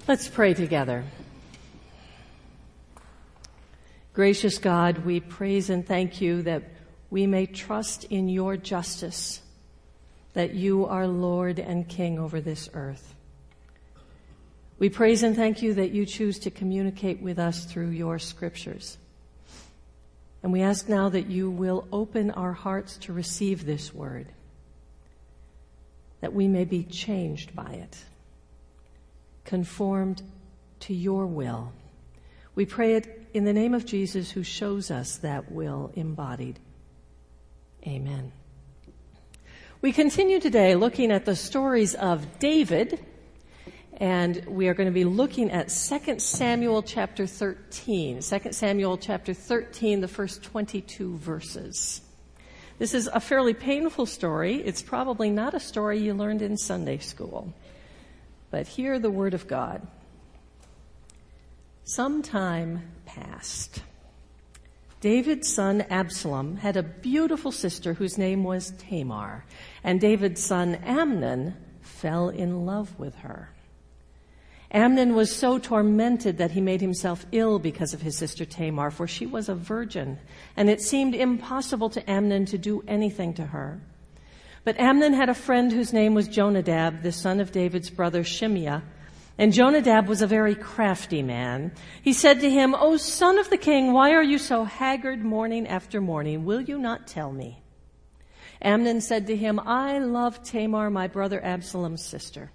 Let's pray together. Gracious God, we praise and thank you that we may trust in your justice, that you are Lord and King over this earth. We praise and thank you that you choose to communicate with us through your scriptures. And we ask now that you will open our hearts to receive this word, that we may be changed by it, conformed to your will. We pray it in the name of Jesus, who shows us that will embodied. Amen. We continue today looking at the stories of David, and we are going to be looking at 2 Samuel chapter 13. 2 Samuel chapter 13, the first 22 verses. This is a fairly painful story. It's probably not a story you learned in Sunday school. But hear the word of God. Some time passed. David's son Absalom had a beautiful sister whose name was Tamar, and David's son Amnon fell in love with her. Amnon was so tormented that he made himself ill because of his sister Tamar, for she was a virgin, and it seemed impossible to Amnon to do anything to her. But Amnon had a friend whose name was Jonadab, the son of David's brother Shimeah, and Jonadab was a very crafty man. He said to him, "O son of the king, why are you so haggard morning after morning? Will you not tell me?" Amnon said to him, "I love Tamar, my brother Absalom's sister."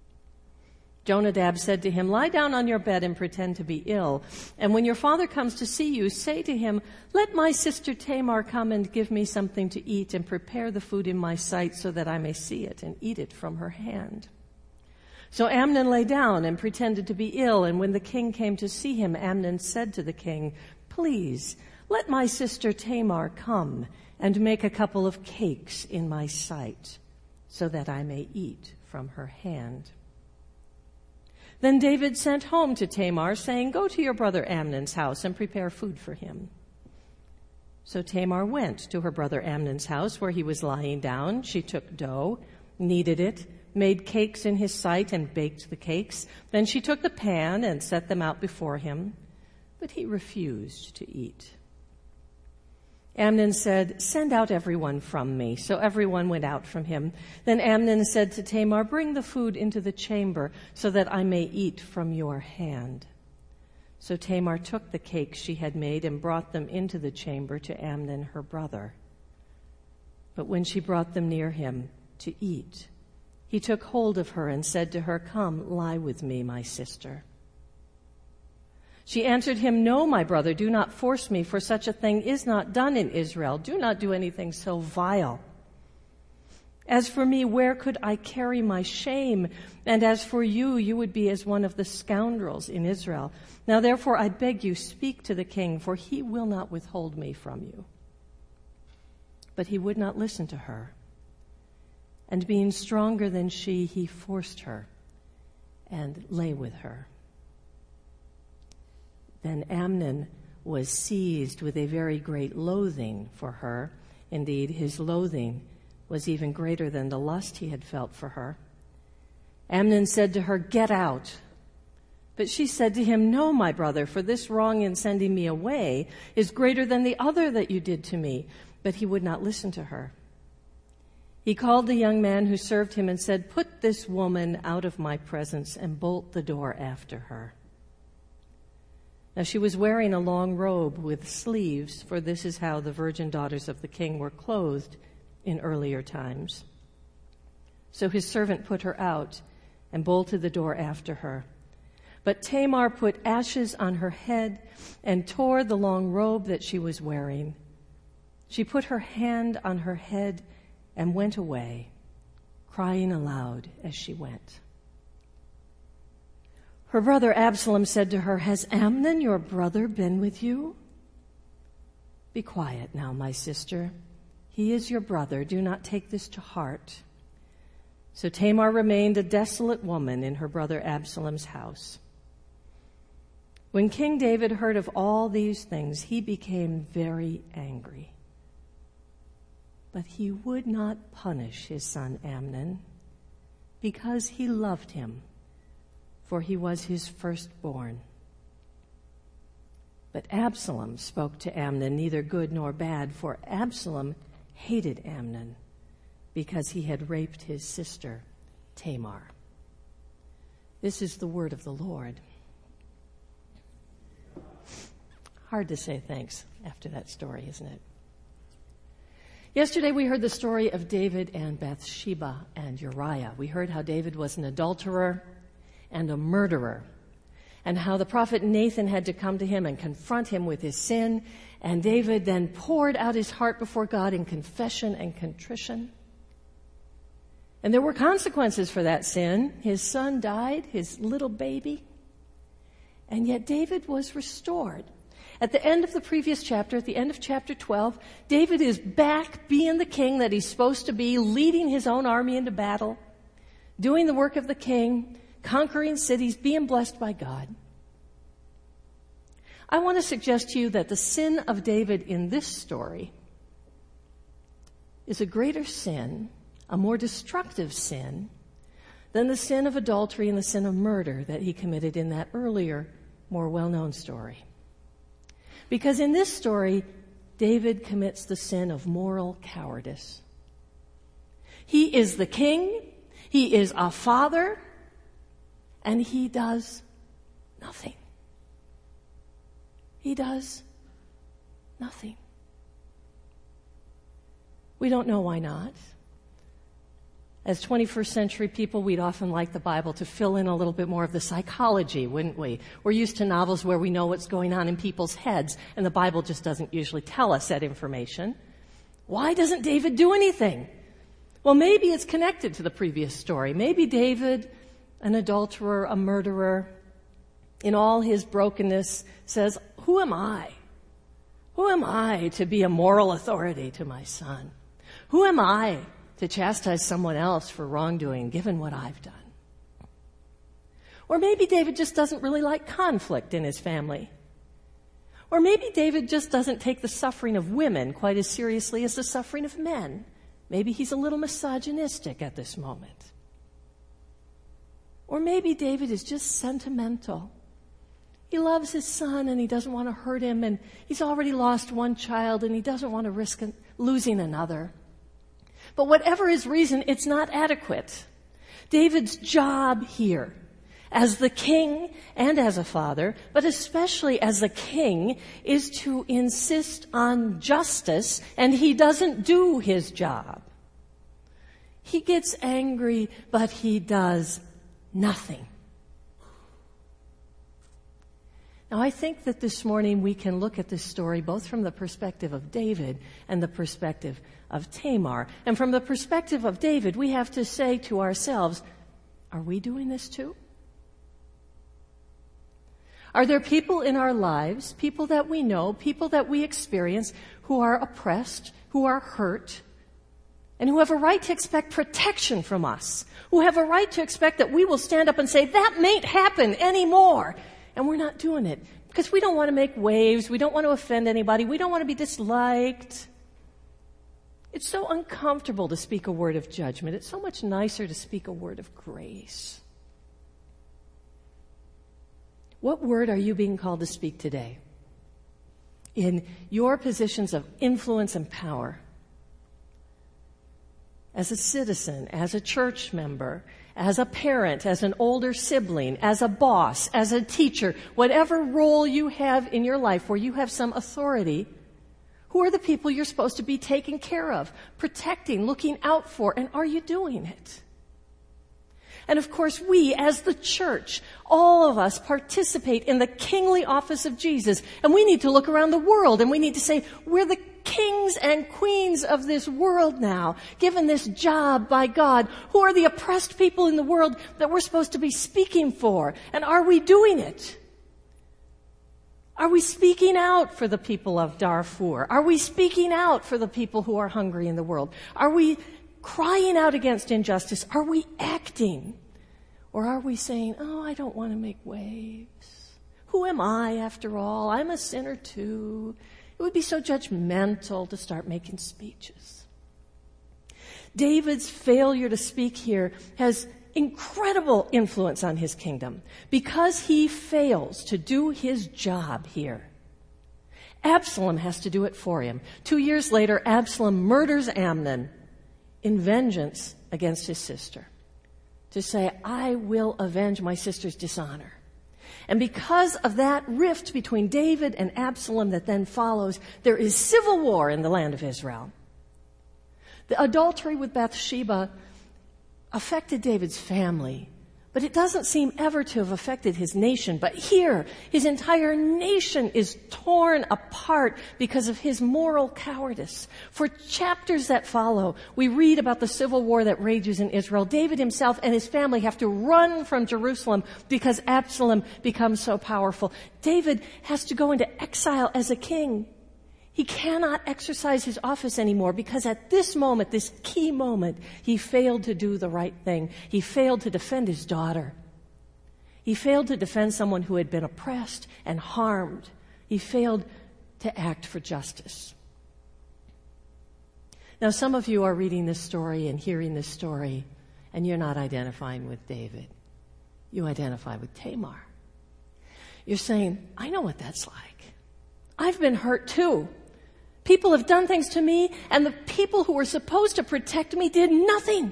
Jonadab said to him, "Lie down on your bed and pretend to be ill. And when your father comes to see you, say to him, 'Let my sister Tamar come and give me something to eat and prepare the food in my sight so that I may see it and eat it from her hand.'" So Amnon lay down and pretended to be ill, and when the king came to see him, Amnon said to the king, "Please, let my sister Tamar come and make a couple of cakes in my sight so that I may eat from her hand." Then David sent home to Tamar, saying, "Go to your brother Amnon's house and prepare food for him." So Tamar went to her brother Amnon's house where he was lying down. She took dough, kneaded it, made cakes in his sight, and baked the cakes. Then she took the pan and set them out before him, but he refused to eat. Amnon said, "Send out everyone from me." So everyone went out from him. Then Amnon said to Tamar, "Bring the food into the chamber so that I may eat from your hand." So Tamar took the cakes she had made and brought them into the chamber to Amnon, her brother. But when she brought them near him to eat, he took hold of her and said to her, "Come, lie with me, my sister." She answered him, "No, my brother, do not force me, for such a thing is not done in Israel. Do not do anything so vile. As for me, where could I carry my shame? And as for you, you would be as one of the scoundrels in Israel. Now therefore, I beg you, speak to the king, for he will not withhold me from you." But he would not listen to her. And being stronger than she, he forced her and lay with her. Then Amnon was seized with a very great loathing for her. Indeed, his loathing was even greater than the lust he had felt for her. Amnon said to her, "Get out." But she said to him, "No, my brother, for this wrong in sending me away is greater than the other that you did to me." But he would not listen to her. He called the young man who served him and said, "Put this woman out of my presence and bolt the door after her." Now she was wearing a long robe with sleeves, for this is how the virgin daughters of the king were clothed in earlier times. So his servant put her out and bolted the door after her. But Tamar put ashes on her head and tore the long robe that she was wearing. She put her hand on her head and went away, crying aloud as she went. Her brother Absalom said to her, "Has Amnon, your brother, been with you?" "Be quiet now, my sister. He is your brother. Do not take this to heart." So Tamar remained a desolate woman in her brother Absalom's house. When King David heard of all these things, he became very angry. But he would not punish his son Amnon because he loved him, for he was his firstborn. But Absalom spoke to Amnon neither good nor bad, for Absalom hated Amnon because he had raped his sister Tamar. This is the word of the Lord. Hard to say thanks after that story, isn't it? Yesterday we heard the story of David and Bathsheba and Uriah. We heard how David was an adulterer and a murderer, and how the prophet Nathan had to come to him and confront him with his sin, and David then poured out his heart before God in confession and contrition. And there were consequences for that sin. His son died, his little baby, and yet David was restored. At the end of the previous chapter, at the end of chapter 12, David is back being the king that he's supposed to be, leading his own army into battle, doing the work of the king, conquering cities, being blessed by God. I want to suggest to you that the sin of David in this story is a greater sin, a more destructive sin, than the sin of adultery and the sin of murder that he committed in that earlier, more well-known story. Because in this story, David commits the sin of moral cowardice. He is the king, he is a father, and he does nothing. He does nothing. We don't know why not. As 21st century people, we'd often like the Bible to fill in a little bit more of the psychology, wouldn't we? We're used to novels where we know what's going on in people's heads, and the Bible just doesn't usually tell us that information. Why doesn't David do anything? Well, maybe it's connected to the previous story. Maybe David, an adulterer, a murderer, in all his brokenness, says, who am I? Who am I to be a moral authority to my son? Who am I to chastise someone else for wrongdoing, given what I've done? Or maybe David just doesn't really like conflict in his family. Or maybe David just doesn't take the suffering of women quite as seriously as the suffering of men. Maybe he's a little misogynistic at this moment. Or maybe David is just sentimental. He loves his son and he doesn't want to hurt him, and he's already lost one child and he doesn't want to risk losing another. But whatever his reason, it's not adequate. David's job here, as the king and as a father, but especially as a king, is to insist on justice, and he doesn't do his job. He gets angry, but he does nothing. Now, I think that this morning we can look at this story both from the perspective of David and the perspective of Tamar. And from the perspective of David, we have to say to ourselves, are we doing this too? Are there people in our lives, people that we know, people that we experience, who are oppressed, who are hurt, and who have a right to expect protection from us, who have a right to expect that we will stand up and say, that mayn't happen anymore? And we're not doing it because we don't want to make waves. We don't want to offend anybody. We don't want to be disliked. It's so uncomfortable to speak a word of judgment. It's so much nicer to speak a word of grace. What word are you being called to speak today? In your positions of influence and power, as a citizen, as a church member, as a parent, as an older sibling, as a boss, as a teacher, whatever role you have in your life where you have some authority, who are the people you're supposed to be taking care of, protecting, looking out for, and are you doing it? And of course, we, as the church, all of us participate in the kingly office of Jesus, and we need to look around the world and we need to say, we're the kings and queens of this world now, given this job by God. Who are the oppressed people in the world that we're supposed to be speaking for? And are we doing it? Are we speaking out for the people of Darfur? Are we speaking out for the people who are hungry in the world? Are we crying out against injustice? Are we acting? Or are we saying, oh, I don't want to make waves. Who am I after all? I'm a sinner too. It would be so judgmental to start making speeches. David's failure to speak here has incredible influence on his kingdom. Because he fails to do his job here, Absalom has to do it for him. 2 years later, Absalom murders Amnon in vengeance against his sister, to say, I will avenge my sister's dishonor. And because of that rift between David and Absalom that then follows, there is civil war in the land of Israel. The adultery with Bathsheba affected David's family, but it doesn't seem ever to have affected his nation. But here, his entire nation is torn apart because of his moral cowardice. For chapters that follow, we read about the civil war that rages in Israel. David himself and his family have to run from Jerusalem because Absalom becomes so powerful. David has to go into exile as a king. He cannot exercise his office anymore because at this moment, this key moment, he failed to do the right thing. He failed to defend his daughter. He failed to defend someone who had been oppressed and harmed. He failed to act for justice. Now, some of you are reading this story and hearing this story, and you're not identifying with David. You identify with Tamar. You're saying, I know what that's like. I've been hurt too. People have done things to me, and the people who were supposed to protect me did nothing.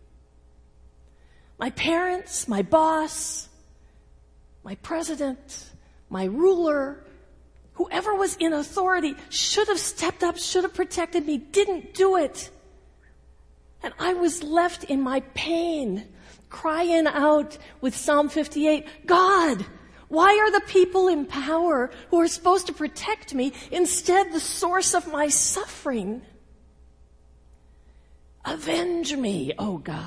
My parents, my boss, my president, my ruler, whoever was in authority should have stepped up, should have protected me, didn't do it. And I was left in my pain, crying out with Psalm 58, God, why are the people in power who are supposed to protect me instead the source of my suffering? Avenge me, oh God.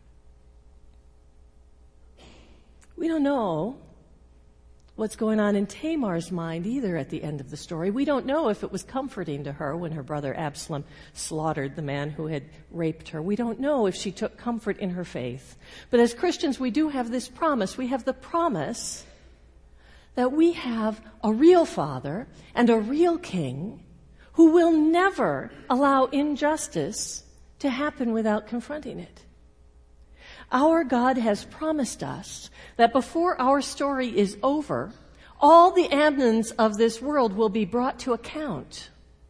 We don't know what's going on in Tamar's mind either at the end of the story. We don't know if it was comforting to her when her brother Absalom slaughtered the man who had raped her. We don't know if she took comfort in her faith. But as Christians, we do have this promise. We have the promise that we have a real Father and a real King who will never allow injustice to happen without confronting it. Our God has promised us that before our story is over, all the Amnons of this world will be brought to account.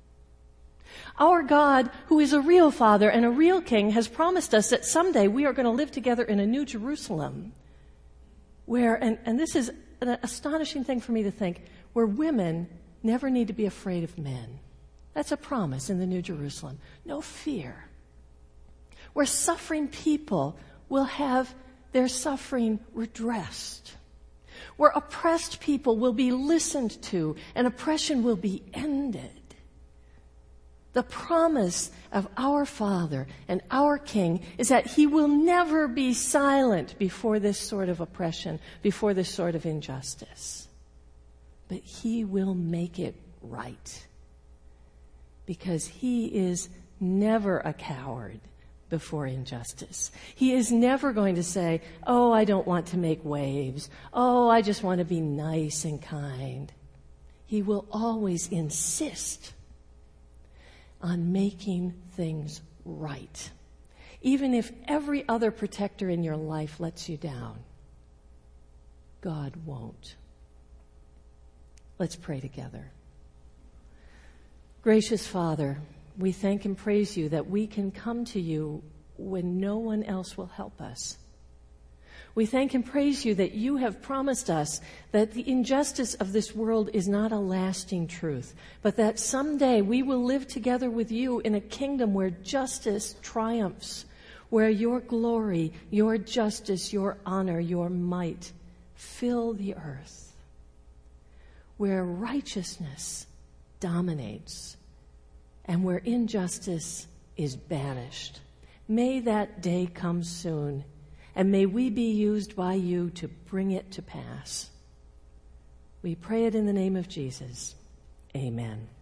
Our God, who is a real Father and a real King, has promised us that someday we are going to live together in a new Jerusalem where, and this is an astonishing thing for me to think, where women never need to be afraid of men. That's a promise in the New Jerusalem. No fear. Where suffering people will have their suffering redressed. Where oppressed people will be listened to and oppression will be ended. The promise of our Father and our King is that He will never be silent before this sort of oppression, before this sort of injustice. But He will make it right. Because He is never a coward before injustice. He is never going to say, oh, I don't want to make waves. Oh, I just want to be nice and kind. He will always insist on making things right. Even if every other protector in your life lets you down, God won't. Let's pray together. Gracious Father, we thank and praise you that we can come to you when no one else will help us. We thank and praise you that you have promised us that the injustice of this world is not a lasting truth, but that someday we will live together with you in a kingdom where justice triumphs, where your glory, your justice, your honor, your might fill the earth, where righteousness dominates and where injustice is banished. May that day come soon, and may we be used by you to bring it to pass. We pray it in the name of Jesus. Amen.